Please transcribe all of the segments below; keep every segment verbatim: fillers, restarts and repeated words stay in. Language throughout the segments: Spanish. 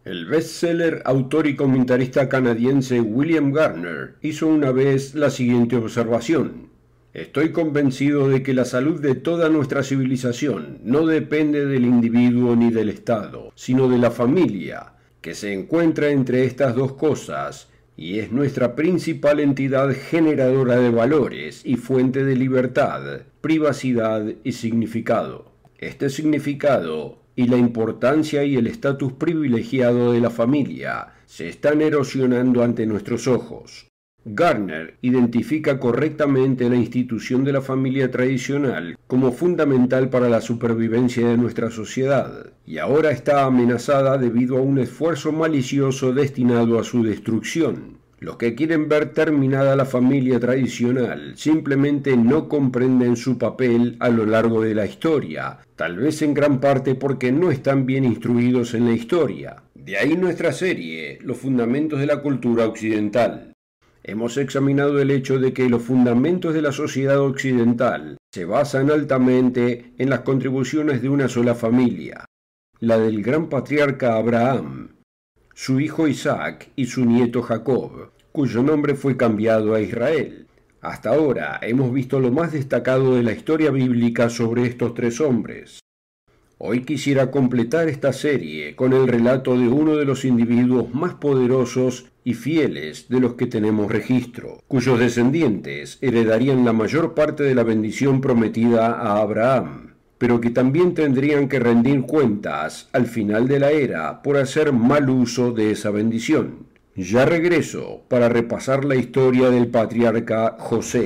El bestseller, autor y comentarista canadiense William Gardner hizo una vez la siguiente observación: estoy convencido de que la salud de toda nuestra civilización no depende del individuo ni del Estado, sino de la familia, que se encuentra entre estas dos cosas y es nuestra principal entidad generadora de valores y fuente de libertad, privacidad y significado. Este significado y la importancia y el estatus privilegiado de la familia se están erosionando ante nuestros ojos. Gardner identifica correctamente la institución de la familia tradicional como fundamental para la supervivencia de nuestra sociedad, y ahora está amenazada debido a un esfuerzo malicioso destinado a su destrucción. Los que quieren ver terminada la familia tradicional simplemente no comprenden su papel a lo largo de la historia, tal vez en gran parte porque no están bien instruidos en la historia. De ahí nuestra serie, Los fundamentos de la cultura occidental. Hemos examinado el hecho de que los fundamentos de la sociedad occidental se basan altamente en las contribuciones de una sola familia, la del gran patriarca Abraham, su hijo Isaac y su nieto Jacob, cuyo nombre fue cambiado a Israel. Hasta ahora hemos visto lo más destacado de la historia bíblica sobre estos tres hombres. Hoy quisiera completar esta serie con el relato de uno de los individuos más poderosos y fieles de los que tenemos registro, cuyos descendientes heredarían la mayor parte de la bendición prometida a Abraham, pero que también tendrían que rendir cuentas al final de la era por hacer mal uso de esa bendición. Ya regreso para repasar la historia del patriarca José.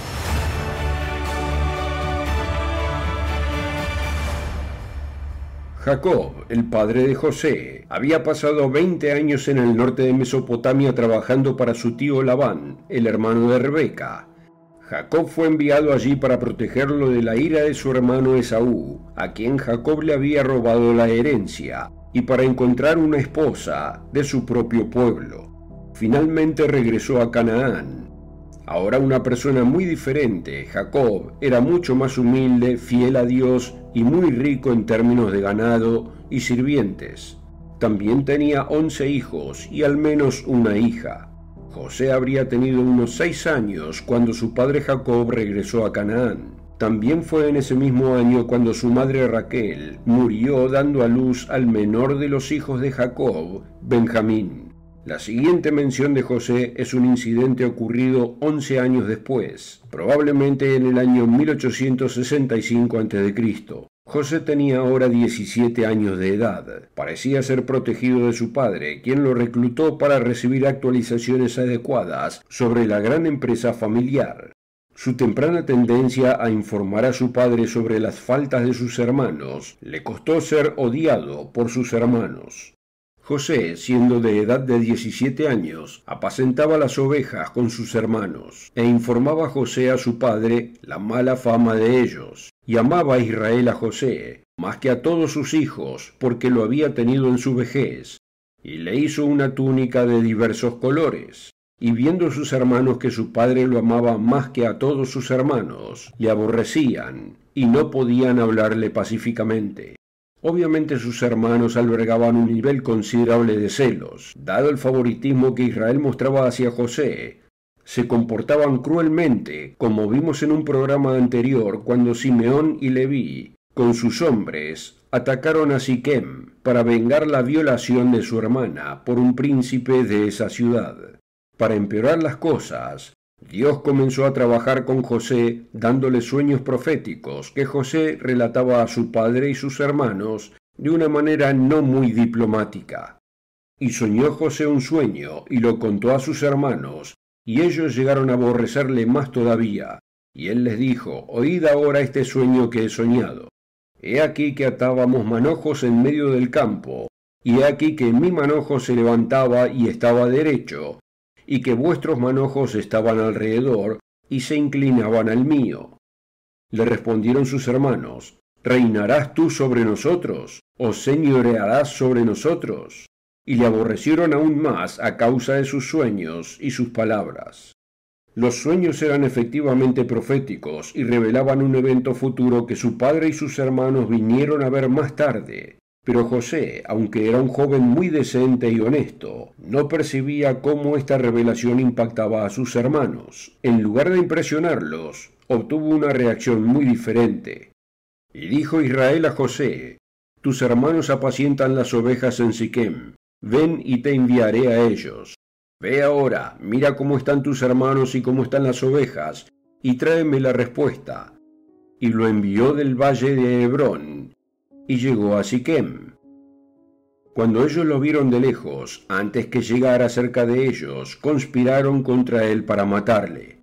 Jacob, el padre de José, había pasado veinte años en el norte de Mesopotamia trabajando para su tío Labán, el hermano de Rebeca. Jacob fue enviado allí para protegerlo de la ira de su hermano Esaú, a quien Jacob le había robado la herencia, y para encontrar una esposa de su propio pueblo. Finalmente regresó a Canaán. Ahora una persona muy diferente, Jacob era mucho más humilde, fiel a Dios y muy rico en términos de ganado y sirvientes. También tenía once hijos y al menos una hija. José habría tenido unos seis años cuando su padre Jacob regresó a Canaán. También fue en ese mismo año cuando su madre Raquel murió dando a luz al menor de los hijos de Jacob, Benjamín. La siguiente mención de José es un incidente ocurrido once años después, probablemente en el año mil ochocientos sesenta y cinco antes de Cristo José tenía ahora diecisiete años de edad. Parecía ser protegido de su padre, quien lo reclutó para recibir actualizaciones adecuadas sobre la gran empresa familiar. Su temprana tendencia a informar a su padre sobre las faltas de sus hermanos le costó ser odiado por sus hermanos. José, siendo de edad de diecisiete años, apacentaba las ovejas con sus hermanos, e informaba José a su padre la mala fama de ellos, y amaba a Israel a José, más que a todos sus hijos, porque lo había tenido en su vejez, y le hizo una túnica de diversos colores. Y viendo sus hermanos que su padre lo amaba más que a todos sus hermanos, le aborrecían, y no podían hablarle pacíficamente. Obviamente sus hermanos albergaban un nivel considerable de celos. Dado el favoritismo que Israel mostraba hacia José, se comportaban cruelmente, como vimos en un programa anterior cuando Simeón y Leví, con sus hombres, atacaron a Siquem para vengar la violación de su hermana por un príncipe de esa ciudad. Para empeorar las cosas, Dios comenzó a trabajar con José, dándole sueños proféticos que José relataba a su padre y sus hermanos de una manera no muy diplomática. Y soñó José un sueño y lo contó a sus hermanos, y ellos llegaron a aborrecerle más todavía. Y él les dijo: «Oíd ahora este sueño que he soñado. He aquí que atábamos manojos en medio del campo, y he aquí que mi manojo se levantaba y estaba derecho, y que vuestros manojos estaban alrededor y se inclinaban al mío». Le respondieron sus hermanos: «¿Reinarás tú sobre nosotros? ¿O señorearás sobre nosotros?». Y le aborrecieron aún más a causa de sus sueños y sus palabras. Los sueños eran efectivamente proféticos y revelaban un evento futuro que su padre y sus hermanos vinieron a ver más tarde. Pero José, aunque era un joven muy decente y honesto, no percibía cómo esta revelación impactaba a sus hermanos. En lugar de impresionarlos, obtuvo una reacción muy diferente. Y dijo Israel a José: tus hermanos apacientan las ovejas en Siquem. Ven y te enviaré a ellos. Ve ahora, mira cómo están tus hermanos y cómo están las ovejas, y tráeme la respuesta. Y lo envió del valle de Hebrón, y llegó a Siquem. Cuando ellos lo vieron de lejos, antes que llegara cerca de ellos, conspiraron contra él para matarle.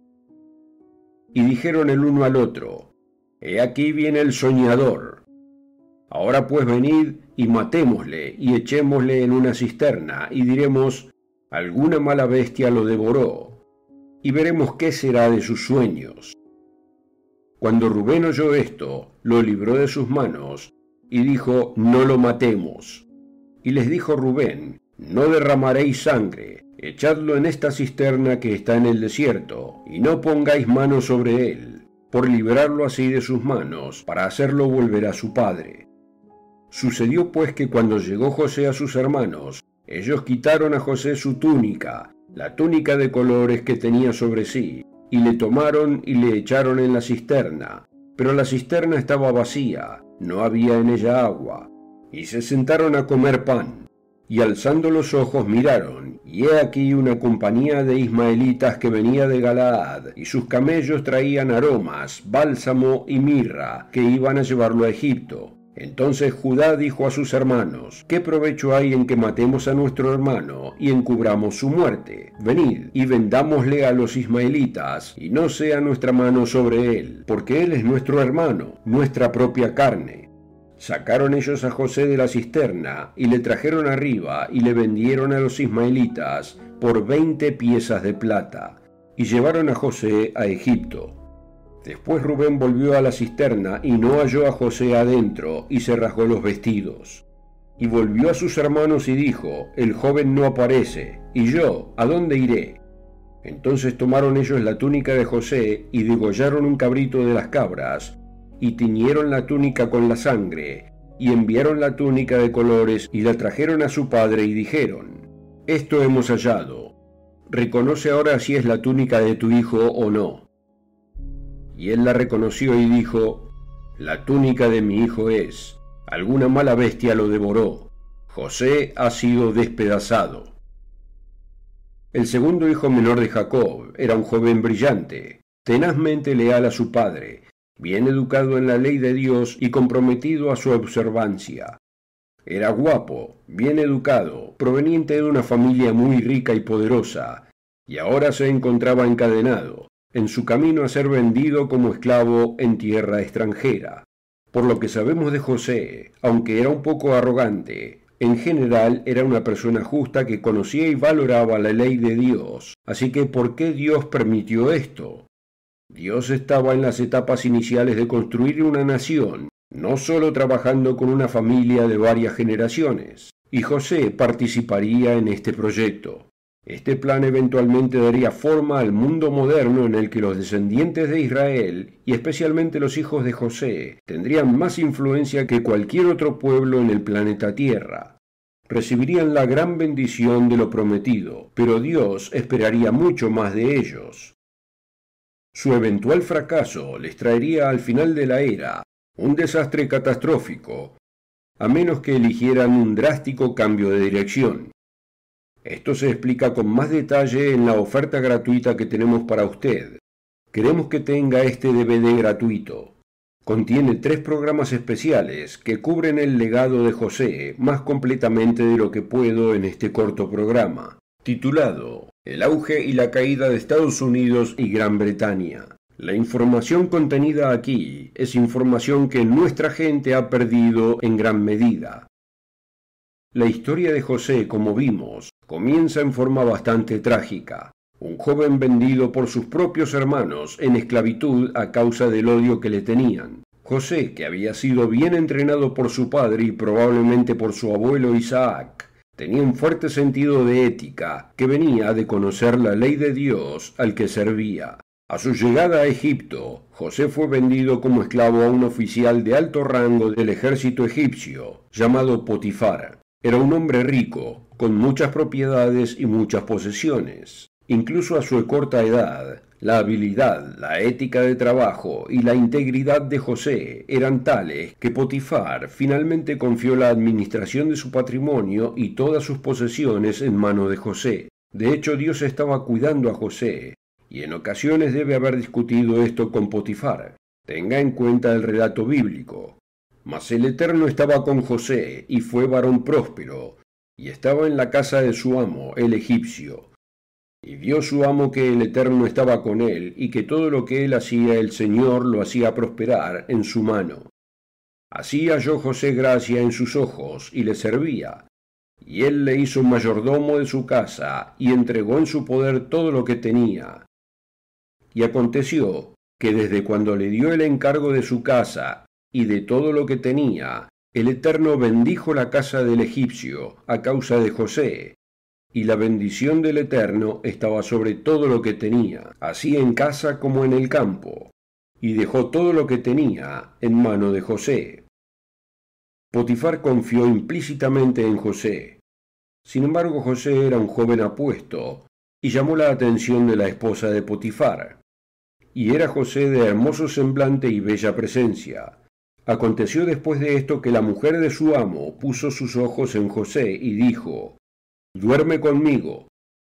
Y dijeron el uno al otro: he aquí viene el soñador. Ahora pues venid y matémosle, y echémosle en una cisterna, y diremos: alguna mala bestia lo devoró, y veremos qué será de sus sueños. Cuando Rubén oyó esto, lo libró de sus manos, y dijo: no lo matemos. Y les dijo Rubén: no derramaréis sangre, echadlo en esta cisterna que está en el desierto, y no pongáis mano sobre él, por librarlo así de sus manos, para hacerlo volver a su padre. Sucedió pues que cuando llegó José a sus hermanos, ellos quitaron a José su túnica, la túnica de colores que tenía sobre sí, y le tomaron y le echaron en la cisterna. Pero la cisterna estaba vacía, no había en ella agua. Y se sentaron a comer pan, y alzando los ojos miraron, y he aquí una compañía de ismaelitas que venía de Galaad, y sus camellos traían aromas, bálsamo y mirra, que iban a llevarlo a Egipto. Entonces Judá dijo a sus hermanos: ¿qué provecho hay en que matemos a nuestro hermano y encubramos su muerte? Venid y vendámosle a los ismaelitas, y no sea nuestra mano sobre él, porque él es nuestro hermano, nuestra propia carne. Sacaron ellos a José de la cisterna, y le trajeron arriba, y le vendieron a los ismaelitas por veinte piezas de plata, y llevaron a José a Egipto. Después Rubén volvió a la cisterna, y no halló a José adentro, y se rasgó los vestidos. Y volvió a sus hermanos y dijo: el joven no aparece, ¿y yo a dónde iré? Entonces tomaron ellos la túnica de José, y degollaron un cabrito de las cabras, y tiñeron la túnica con la sangre, y enviaron la túnica de colores, y la trajeron a su padre, y dijeron: esto hemos hallado, reconoce ahora si es la túnica de tu hijo o no. Y él la reconoció y dijo: la túnica de mi hijo es, alguna mala bestia lo devoró, José ha sido despedazado. El segundo hijo menor de Jacob era un joven brillante, tenazmente leal a su padre, bien educado en la ley de Dios y comprometido a su observancia. Era guapo, bien educado, proveniente de una familia muy rica y poderosa, y ahora se encontraba encadenado, en su camino a ser vendido como esclavo en tierra extranjera. Por lo que sabemos de José, aunque era un poco arrogante, en general era una persona justa que conocía y valoraba la ley de Dios. Así que, ¿por qué Dios permitió esto? Dios estaba en las etapas iniciales de construir una nación, no solo trabajando con una familia de varias generaciones, y José participaría en este proyecto. Este plan eventualmente daría forma al mundo moderno en el que los descendientes de Israel, y especialmente los hijos de José, tendrían más influencia que cualquier otro pueblo en el planeta Tierra. Recibirían la gran bendición de lo prometido, pero Dios esperaría mucho más de ellos. Su eventual fracaso les traería al final de la era un desastre catastrófico, a menos que eligieran un drástico cambio de dirección. Esto se explica con más detalle en la oferta gratuita que tenemos para usted. Queremos que tenga este D V D gratuito. Contiene tres programas especiales que cubren el legado de José más completamente de lo que puedo en este corto programa, titulado El auge y la caída de Estados Unidos y Gran Bretaña. La información contenida aquí es información que nuestra gente ha perdido en gran medida. La historia de José, como vimos, comienza en forma bastante trágica. Un joven vendido por sus propios hermanos en esclavitud a causa del odio que le tenían. José, que había sido bien entrenado por su padre y probablemente por su abuelo Isaac, tenía un fuerte sentido de ética que venía de conocer la ley de Dios al que servía. A su llegada a Egipto, José fue vendido como esclavo a un oficial de alto rango del ejército egipcio, llamado Potifar. Era un hombre rico, con muchas propiedades y muchas posesiones. Incluso a su corta edad, la habilidad, la ética de trabajo y la integridad de José eran tales que Potifar finalmente confió la administración de su patrimonio y todas sus posesiones en manos de José. De hecho, Dios estaba cuidando a José, y en ocasiones debe haber discutido esto con Potifar. Tenga en cuenta el relato bíblico. Mas el Eterno estaba con José, y fue varón próspero, y estaba en la casa de su amo, el egipcio. Y vio su amo que el Eterno estaba con él, y que todo lo que él hacía el Señor lo hacía prosperar en su mano. Así halló José gracia en sus ojos, y le servía. Y él le hizo mayordomo de su casa, y entregó en su poder todo lo que tenía. Y aconteció que desde cuando le dio el encargo de su casa, y de todo lo que tenía, el Eterno bendijo la casa del egipcio a causa de José. Y la bendición del Eterno estaba sobre todo lo que tenía, así en casa como en el campo, y dejó todo lo que tenía en mano de José. Potifar confió implícitamente en José. Sin embargo, José era un joven apuesto, y llamó la atención de la esposa de Potifar. Y era José de hermoso semblante y bella presencia. Aconteció después de esto que la mujer de su amo puso sus ojos en José y dijo: «Duerme conmigo».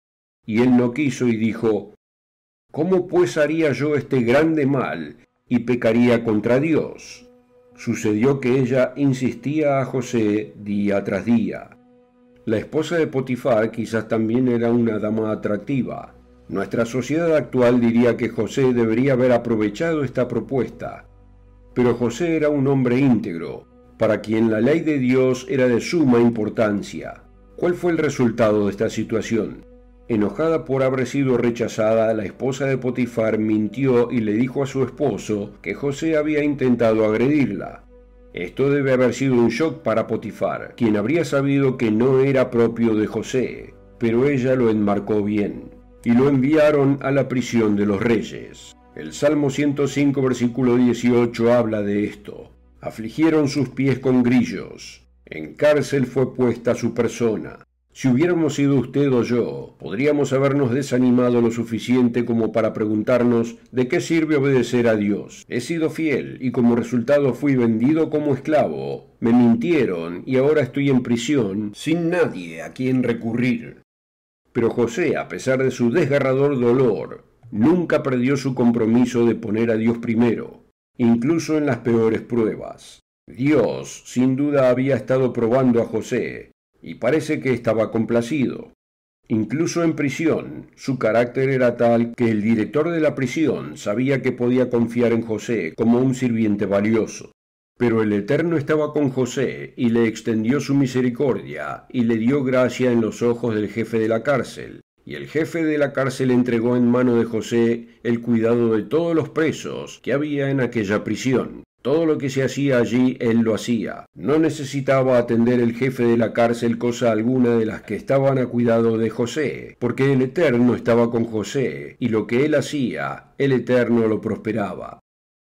Y él no quiso y dijo: «¿Cómo pues haría yo este grande mal y pecaría contra Dios?». Sucedió que ella insistía a José día tras día. La esposa de Potifar quizás también era una dama atractiva. Nuestra sociedad actual diría que José debería haber aprovechado esta propuesta. Pero José era un hombre íntegro, para quien la ley de Dios era de suma importancia. ¿Cuál fue el resultado de esta situación? Enojada por haber sido rechazada, la esposa de Potifar mintió y le dijo a su esposo que José había intentado agredirla. Esto debe haber sido un shock para Potifar, quien habría sabido que no era propio de José, pero ella lo enmarcó bien, y lo enviaron a la prisión de los reyes. El Salmo ciento cinco, versículo dieciocho habla de esto. Afligieron sus pies con grillos. En cárcel fue puesta su persona. Si hubiéramos sido usted o yo, podríamos habernos desanimado lo suficiente como para preguntarnos ¿de qué sirve obedecer a Dios? He sido fiel y como resultado fui vendido como esclavo. Me mintieron y ahora estoy en prisión sin nadie a quien recurrir. Pero José, a pesar de su desgarrador dolor, nunca perdió su compromiso de poner a Dios primero, incluso en las peores pruebas. Dios, sin duda, había estado probando a José, y parece que estaba complacido. Incluso en prisión, su carácter era tal que el director de la prisión sabía que podía confiar en José como un sirviente valioso. Pero el Eterno estaba con José y le extendió su misericordia y le dio gracia en los ojos del jefe de la cárcel. Y el jefe de la cárcel entregó en mano de José el cuidado de todos los presos que había en aquella prisión. Todo lo que se hacía allí, él lo hacía. No necesitaba atender el jefe de la cárcel cosa alguna de las que estaban a cuidado de José, porque el Eterno estaba con José, y lo que él hacía, el Eterno lo prosperaba.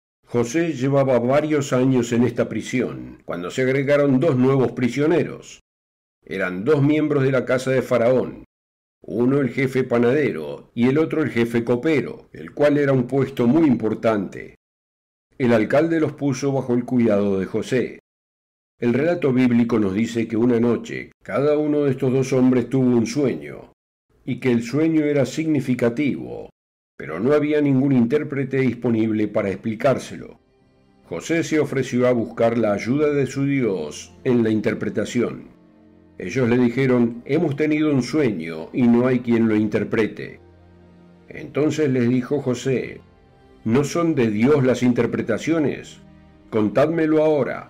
José llevaba varios años en esta prisión, cuando se agregaron dos nuevos prisioneros. Eran dos miembros de la casa de Faraón, uno el jefe panadero y el otro el jefe copero, el cual era un puesto muy importante. El alcalde los puso bajo el cuidado de José. El relato bíblico nos dice que una noche cada uno de estos dos hombres tuvo un sueño, y que el sueño era significativo, pero no había ningún intérprete disponible para explicárselo. José se ofreció a buscar la ayuda de su Dios en la interpretación. Ellos le dijeron: «Hemos tenido un sueño y no hay quien lo interprete». Entonces les dijo José: ¿no son de Dios las interpretaciones? Contádmelo ahora.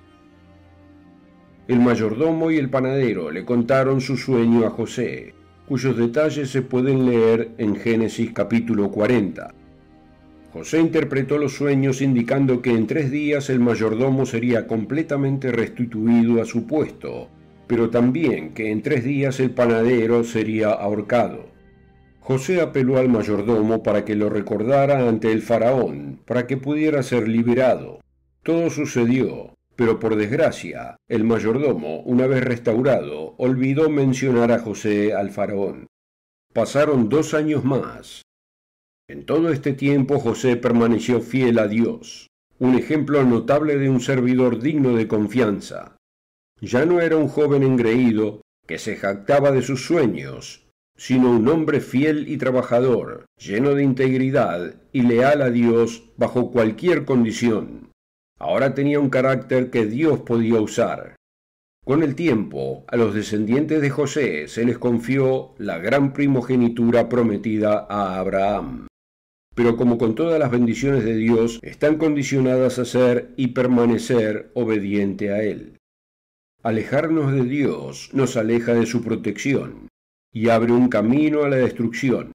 El mayordomo y el panadero le contaron su sueño a José, cuyos detalles se pueden leer en Génesis capítulo cuarenta. José interpretó los sueños indicando que en tres días el mayordomo sería completamente restituido a su puesto, pero también que en tres días el panadero sería ahorcado. José apeló al mayordomo para que lo recordara ante el faraón, para que pudiera ser liberado. Todo sucedió, pero por desgracia, el mayordomo, una vez restaurado, olvidó mencionar a José al faraón. Pasaron dos años más. En todo este tiempo José permaneció fiel a Dios, un ejemplo notable de un servidor digno de confianza. Ya no era un joven engreído que se jactaba de sus sueños, sino un hombre fiel y trabajador, lleno de integridad y leal a Dios bajo cualquier condición. Ahora tenía un carácter que Dios podía usar. Con el tiempo, a los descendientes de José se les confió la gran primogenitura prometida a Abraham. Pero como con todas las bendiciones de Dios, están condicionadas a ser y permanecer obediente a Él. Alejarnos de Dios nos aleja de su protección y abre un camino a la destrucción.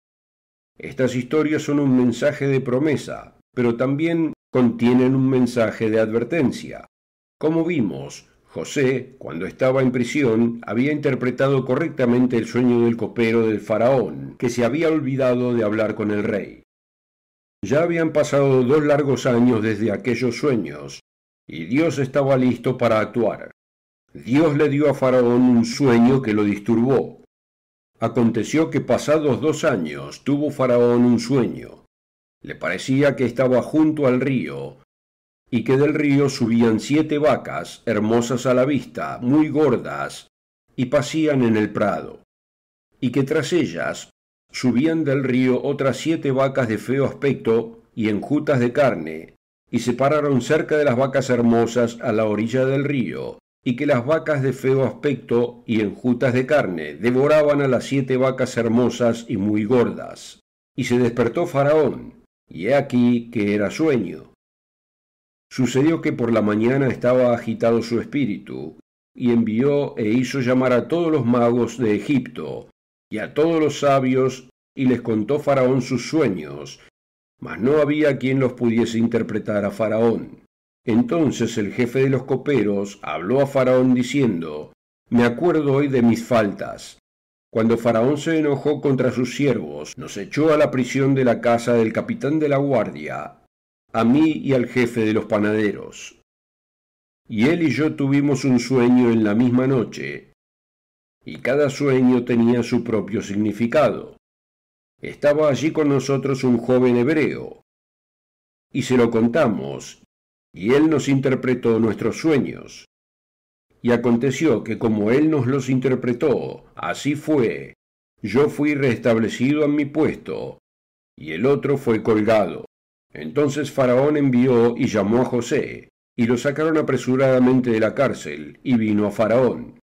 Estas historias son un mensaje de promesa, pero también contienen un mensaje de advertencia. Como vimos, José, cuando estaba en prisión, había interpretado correctamente el sueño del copero del faraón, que se había olvidado de hablar con el rey. Ya habían pasado dos largos años desde aquellos sueños, y Dios estaba listo para actuar. Dios le dio a Faraón un sueño que lo disturbó. Aconteció que pasados dos años tuvo Faraón un sueño. Le parecía que estaba junto al río, y que del río subían siete vacas, hermosas a la vista, muy gordas, y pacían en el prado, y que tras ellas subían del río otras siete vacas de feo aspecto y enjutas de carne, y se pararon cerca de las vacas hermosas a la orilla del río, y que las vacas de feo aspecto y enjutas de carne devoraban a las siete vacas hermosas y muy gordas. Y se despertó Faraón, y he aquí que era sueño. Sucedió que por la mañana estaba agitado su espíritu, y envió e hizo llamar a todos los magos de Egipto, y a todos los sabios, y les contó Faraón sus sueños, mas no había quien los pudiese interpretar a Faraón. Entonces el jefe de los coperos habló a Faraón diciendo: Me acuerdo hoy de mis faltas. Cuando Faraón se enojó contra sus siervos, nos echó a la prisión de la casa del capitán de la guardia, a mí y al jefe de los panaderos. Y él y yo tuvimos un sueño en la misma noche, y cada sueño tenía su propio significado. Estaba allí con nosotros un joven hebreo, y se lo contamos, y él nos interpretó nuestros sueños. Y aconteció que como él nos los interpretó, así fue. Yo fui restablecido en mi puesto, y el otro fue colgado. Entonces Faraón envió y llamó a José, y lo sacaron apresuradamente de la cárcel, y vino a Faraón.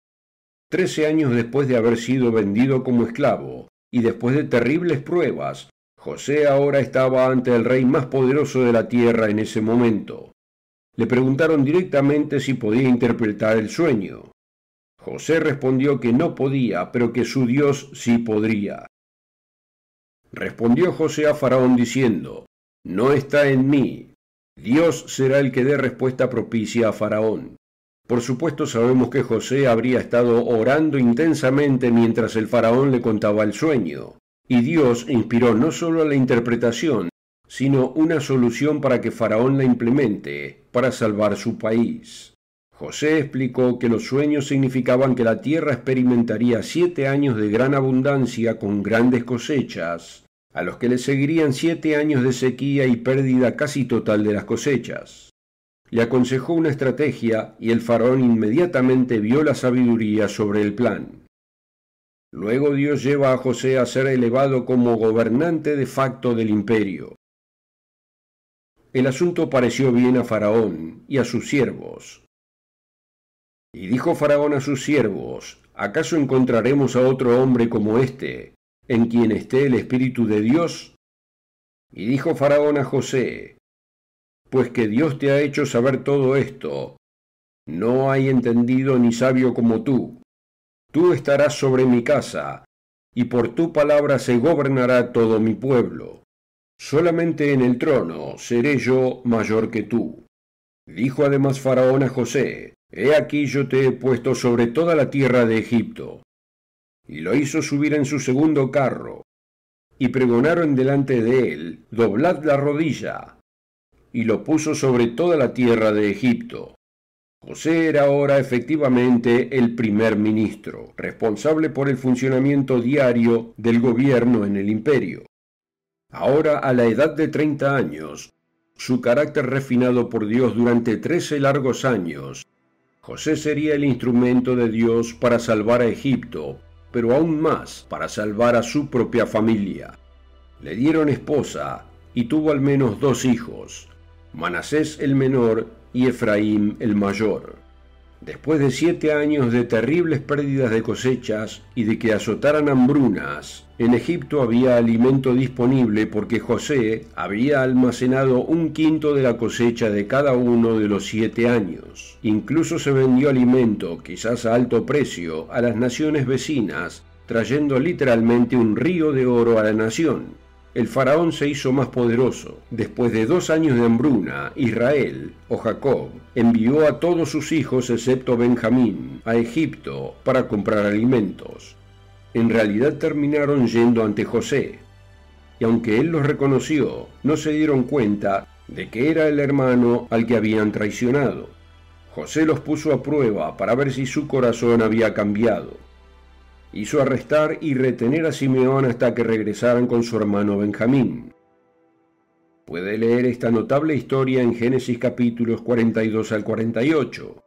Trece años después de haber sido vendido como esclavo, y después de terribles pruebas, José ahora estaba ante el rey más poderoso de la tierra en ese momento. Le preguntaron directamente si podía interpretar el sueño. José respondió que no podía, pero que su Dios sí podría. Respondió José a Faraón diciendo: No está en mí. Dios será el que dé respuesta propicia a Faraón. Por supuesto sabemos que José habría estado orando intensamente mientras el faraón le contaba el sueño, y Dios inspiró no solo la interpretación, sino una solución para que Faraón la implemente, para salvar su país. José explicó que los sueños significaban que la tierra experimentaría siete años de gran abundancia con grandes cosechas, a los que le seguirían siete años de sequía y pérdida casi total de las cosechas. Le aconsejó una estrategia y el faraón inmediatamente vio la sabiduría sobre el plan. Luego Dios lleva a José a ser elevado como gobernante de facto del imperio. El asunto pareció bien a Faraón y a sus siervos. Y dijo Faraón a sus siervos: ¿Acaso encontraremos a otro hombre como este, en quien esté el Espíritu de Dios? Y dijo Faraón a José: Pues que Dios te ha hecho saber todo esto, no hay entendido ni sabio como tú. Tú estarás sobre mi casa, y por tu palabra se gobernará todo mi pueblo. Solamente en el trono seré yo mayor que tú. Dijo además Faraón a José: He aquí yo te he puesto sobre toda la tierra de Egipto. y lo hizo subir en su segundo carro, y pregonaron delante de él: doblad la rodilla, y lo puso sobre toda la tierra de Egipto. José era ahora efectivamente el primer ministro, responsable por el funcionamiento diario del gobierno en el imperio. Ahora, a la edad de treinta años, su carácter refinado por Dios durante trece largos años, José sería el instrumento de Dios para salvar a Egipto, pero aún más para salvar a su propia familia. Le dieron esposa y tuvo al menos dos hijos, Manasés el menor y Efraín el mayor. Después de siete años de terribles pérdidas de cosechas y de que azotaran hambrunas, en Egipto había alimento disponible porque José había almacenado un quinto de la cosecha de cada uno de los siete años. Incluso se vendió alimento, quizás a alto precio, a las naciones vecinas, trayendo literalmente un río de oro a la nación. El faraón se hizo más poderoso. Después de dos años de hambruna, Israel, o Jacob, envió a todos sus hijos, excepto Benjamín, a Egipto para comprar alimentos. En realidad terminaron yendo ante José, y aunque él los reconoció, no se dieron cuenta de que era el hermano al que habían traicionado. José los puso a prueba para ver si su corazón había cambiado. Hizo arrestar y retener a Simeón hasta que regresaran con su hermano Benjamín. Puede leer esta notable historia en Génesis capítulos cuarenta y dos al cuarenta y ocho.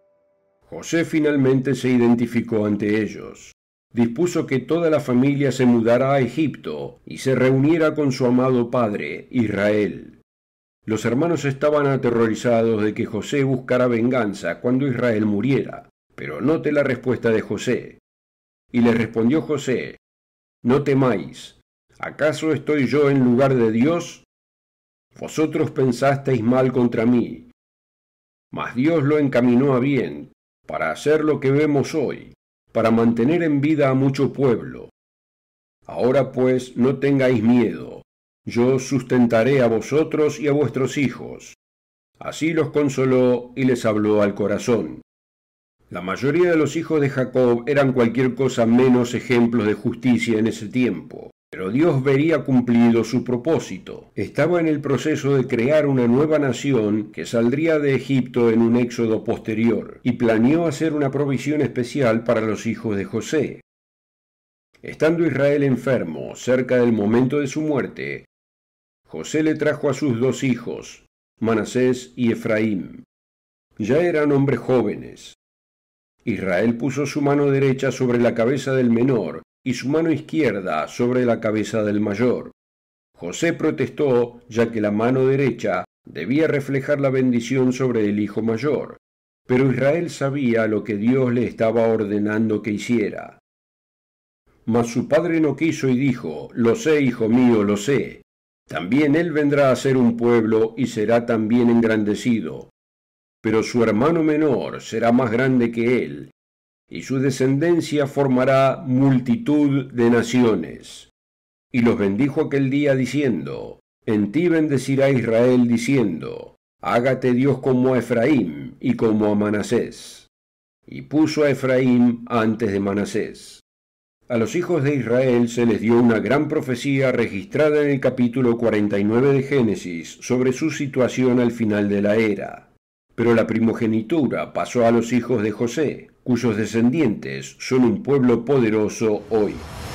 José finalmente se identificó ante ellos. Dispuso que toda la familia se mudara a Egipto y se reuniera con su amado padre, Israel. Los hermanos estaban aterrorizados de que José buscara venganza cuando Israel muriera, pero note la respuesta de José. Y le respondió José: no temáis, ¿acaso estoy yo en lugar de Dios? Vosotros pensasteis mal contra mí, mas Dios lo encaminó a bien, para hacer lo que vemos hoy, para mantener en vida a mucho pueblo. Ahora pues no tengáis miedo, yo os sustentaré a vosotros y a vuestros hijos. Así los consoló y les habló al corazón. La mayoría de los hijos de Jacob eran cualquier cosa menos ejemplos de justicia en ese tiempo, pero Dios vería cumplido su propósito. Estaba en el proceso de crear una nueva nación que saldría de Egipto en un éxodo posterior, y planeó hacer una provisión especial para los hijos de José. Estando Israel enfermo, cerca del momento de su muerte, José le trajo a sus dos hijos, Manasés y Efraín. Ya eran hombres jóvenes. Israel puso su mano derecha sobre la cabeza del menor y su mano izquierda sobre la cabeza del mayor. José protestó, ya que la mano derecha debía reflejar la bendición sobre el hijo mayor, pero Israel sabía lo que Dios le estaba ordenando que hiciera. Mas su padre no quiso y dijo: lo sé, hijo mío, lo sé. También él vendrá a ser un pueblo y será también engrandecido. Pero su hermano menor será más grande que él, y su descendencia formará multitud de naciones. Y los bendijo aquel día diciendo: en ti bendecirá Israel diciendo: hágate Dios como a Efraín y como a Manasés. Y puso a Efraín antes de Manasés. A los hijos de Israel se les dio una gran profecía registrada en el capítulo cuarenta y nueve de Génesis sobre su situación al final de la era. Pero la primogenitura pasó a los hijos de José, cuyos descendientes son un pueblo poderoso hoy.